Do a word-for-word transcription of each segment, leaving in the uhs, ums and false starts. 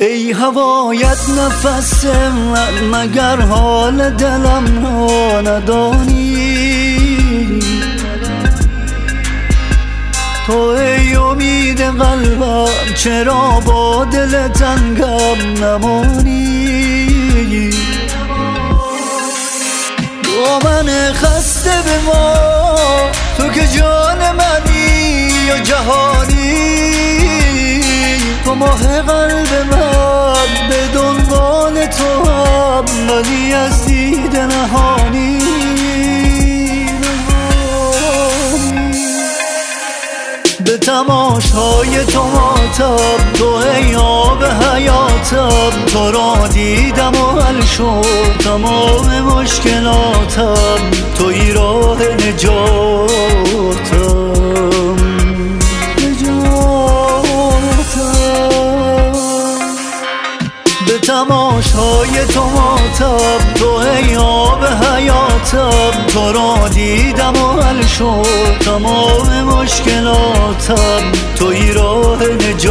ای هوایت نفس من، مگر حال دلم را ندانی؟ تو ای امید قلبم، چرا با دل تنگم نمانی؟ دامن خسته به ما، تو که جان منی یا جهانی؟ تو ماه قلب من، به دنبال تو هم، ولی از دید نهانی. به تماشای تو ماتم، تو ای آب حیاتم، تو را دیدم و حل شد تمام مشکلاتم، توی راه نجاتم. به تماشای تو ماتم، تو ای آب حیاتم، تو را دیدم و حل شد تمام مشکلاتم، توی راه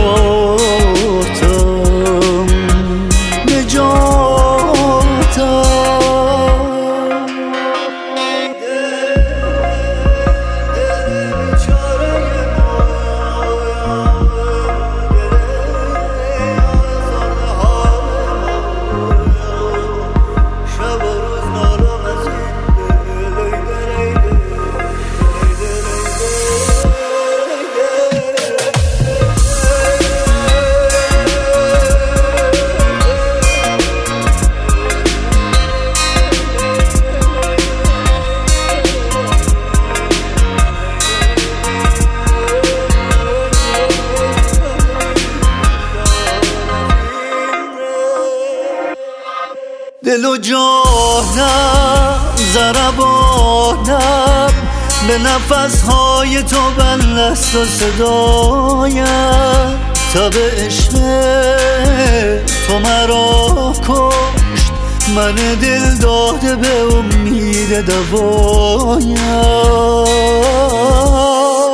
نجاتم. نجاتم. دل و جانم ضربانم، به نفسهای تو بلست و صدایم. تب عشق تو مرا کشت، من دل داده به امید دوایم.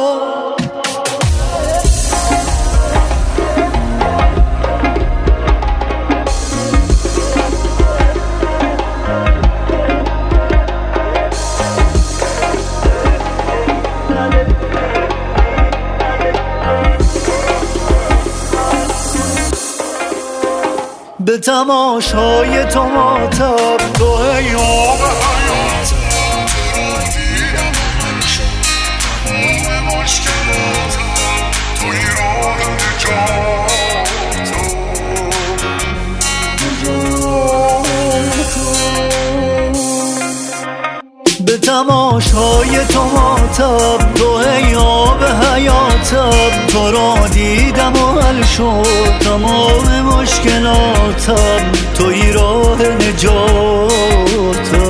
به تماشای تو ماتم، تو ای آب حیاتم، تو را دیدم و حل شد تمام مشکلاتم، توی راه نجاتم. به تماشای تو ماتم، تو ای آب حیاتم، تو را دیدم و حل شد تمام مشکلاتم، توی راه نجاتم.